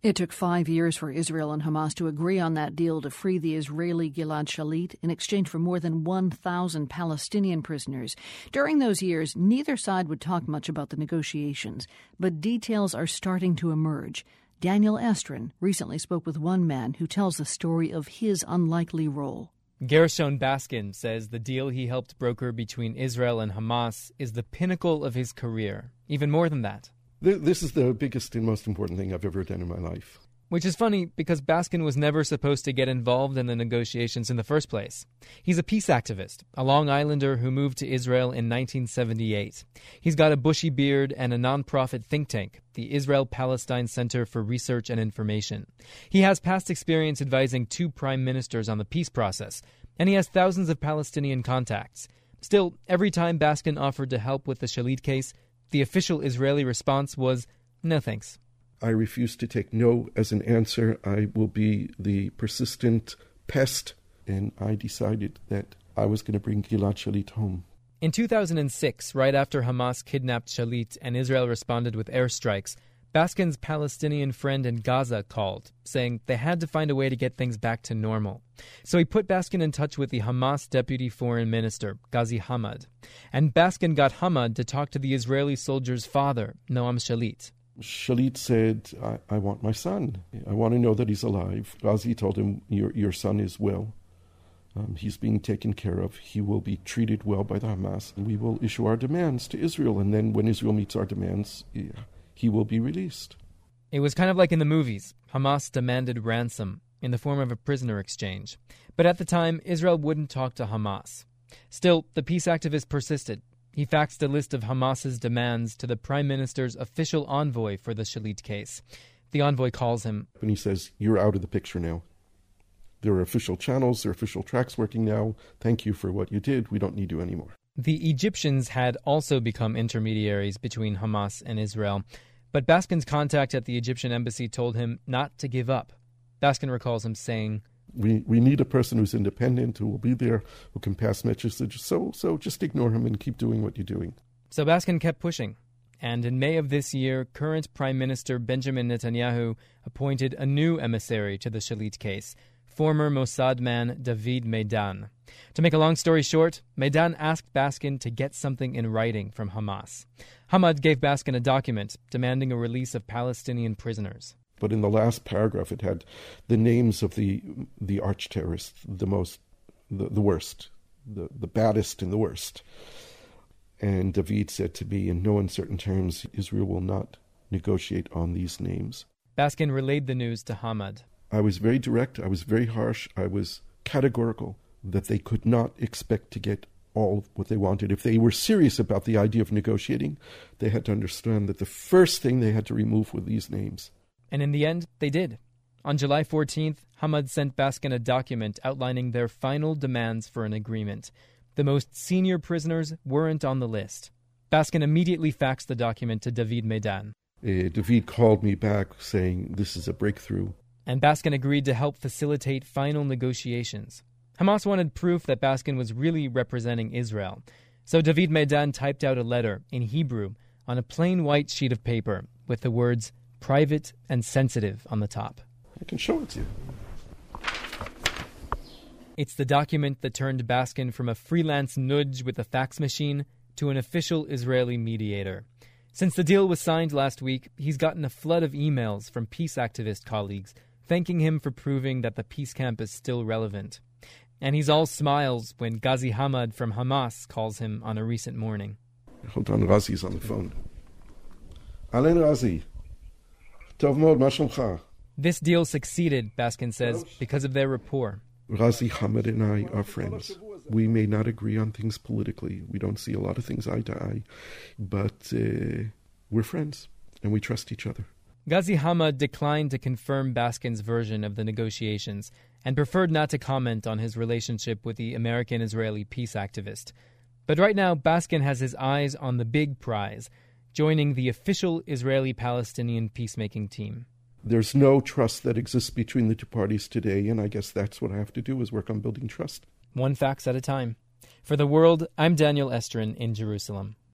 It took 5 years for Israel and Hamas to agree on that deal to free the Israeli Gilad Shalit in exchange for more than 1,000 Palestinian prisoners. During those years, neither side would talk much about the negotiations, but details are starting to emerge. Daniel Estrin recently spoke with one man who tells the story of his unlikely role. Gershon Baskin says the deal he helped broker between Israel and Hamas is the pinnacle of his career. Even more than that. This is the biggest and most important thing I've ever done in my life. Which is funny because Baskin was never supposed to get involved in the negotiations in the first place. He's a peace activist, a Long Islander who moved to Israel in 1978. He's got a bushy beard and a non-profit think tank, the Israel-Palestine Center for Research and Information. He has past experience advising 2 prime ministers on the peace process, and he has thousands of Palestinian contacts. Still, every time Baskin offered to help with the Shalit case, the official Israeli response was, no thanks. I refuse to take no as an answer. I will be the persistent pest, and I decided that I was going to bring Gilad Shalit home. In 2006, right after Hamas kidnapped Shalit and Israel responded with airstrikes, Baskin's Palestinian friend in Gaza called, saying they had to find a way to get things back to normal. So he put Baskin in touch with the Hamas deputy foreign minister, Ghazi Hamad. And Baskin got Hamad to talk to the Israeli soldier's father, Noam Shalit. Shalit said, I want my son. I want to know that he's alive. Ghazi told him, your son is well. He's being taken care of. He will be treated well by the Hamas. We will issue our demands to Israel. And then when Israel meets our demands, he will be released. It was kind of like in the movies. Hamas demanded ransom in the form of a prisoner exchange. But at the time, Israel wouldn't talk to Hamas. Still, the peace activist persisted. He faxed a list of Hamas's demands to the Prime Minister's official envoy for the Shalit case. The envoy calls him. And he says, you're out of the picture now. There are official channels, there are official tracks working now. Thank you for what you did. We don't need you anymore. The Egyptians had also become intermediaries between Hamas and Israel. But Baskin's contact at the Egyptian embassy told him not to give up. Baskin recalls him saying, We need a person who's independent, who will be there, who can pass messages. So just ignore him and keep doing what you're doing. So Baskin kept pushing. And in May of this year, current Prime Minister Benjamin Netanyahu appointed a new emissary to the Shalit case, former Mossad man David Meidan. To make a long story short, Meidan asked Baskin to get something in writing from Hamas. Hamad gave Baskin a document demanding a release of Palestinian prisoners. But in the last paragraph, it had the names of the arch-terrorists, the worst, the baddest and the worst. And David said to me, in no uncertain terms, Israel will not negotiate on these names. Baskin relayed the news to Hamad. I was very direct, I was very harsh, I was categorical that they could not expect to get all what they wanted. If they were serious about the idea of negotiating, they had to understand that the first thing they had to remove were these names. And in the end, they did. On July 14th, Hamad sent Baskin a document outlining their final demands for an agreement. The most senior prisoners weren't on the list. Baskin immediately faxed the document to David Meidan. David called me back saying, this is a breakthrough. And Baskin agreed to help facilitate final negotiations. Hamas wanted proof that Baskin was really representing Israel. So David Meidan typed out a letter in Hebrew on a plain white sheet of paper with the words private and sensitive on the top. I can show it to you. It's the document that turned Baskin from a freelance nudge with a fax machine to an official Israeli mediator. Since the deal was signed last week, he's gotten a flood of emails from peace activist colleagues thanking him for proving that the peace camp is still relevant. And he's all smiles when Ghazi Hamad from Hamas calls him on a recent morning. Hold on, Ghazi's on the phone. Alen Ghazi. Tov mod, ma shlomcha? This deal succeeded, Baskin says, because of their rapport. Ghazi Hamad and I are friends. We may not agree on things politically. We don't see a lot of things eye to eye. But we're friends, and we trust each other. Ghazi Hamad declined to confirm Baskin's version of the negotiations and preferred not to comment on his relationship with the American-Israeli peace activist. But right now, Baskin has his eyes on the big prize, joining the official Israeli-Palestinian peacemaking team. There's no trust that exists between the two parties today, and I guess that's what I have to do, is work on building trust. One fax at a time. For The World, I'm Daniel Estrin in Jerusalem.